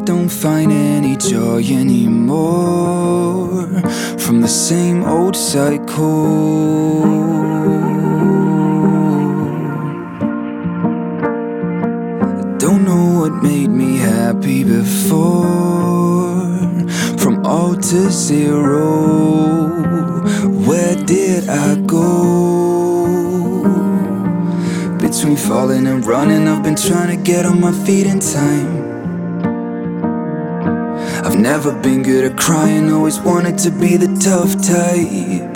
don't find any joy anymore from the same old cycle. I don't know what made me happy before, from all to zero. Where did I go? Between falling and running, I've been trying to get on my feet in time. I've never been good at crying, always wanted to be the tough type.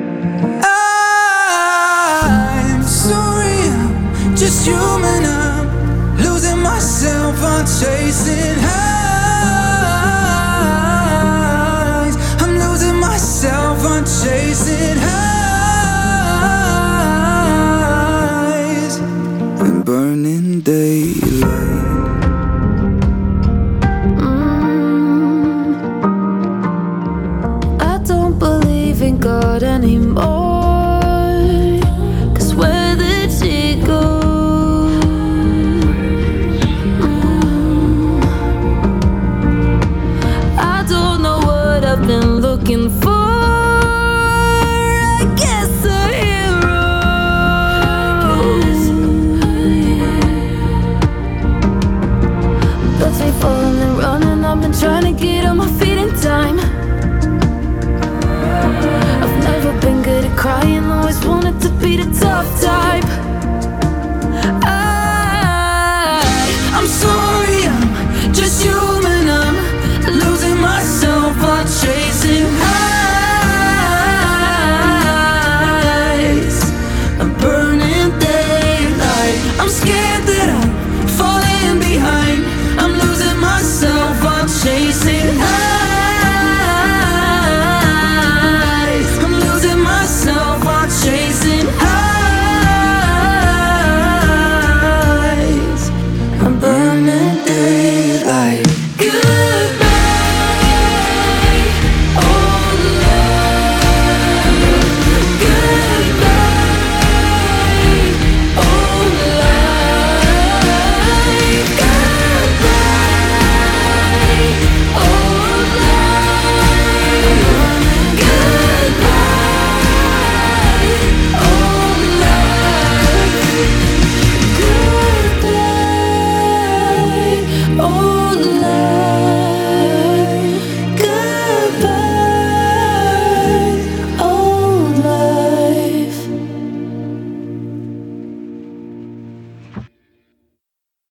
I'm sorry, I'm just human. I'm losing myself, I'm chasing highs. I'm losing myself, I'm chasing highs. When burning daylight. In God anymore, 'cause where did she go? I don't know what I've been looking for. I guess a hero. Between falling and running, I've been trying to get on my feet in time. Been good at crying, always wanted to be the tough type. I'm sorry, I'm just human. I'm losing myself, I'm chasing highs. I'm burning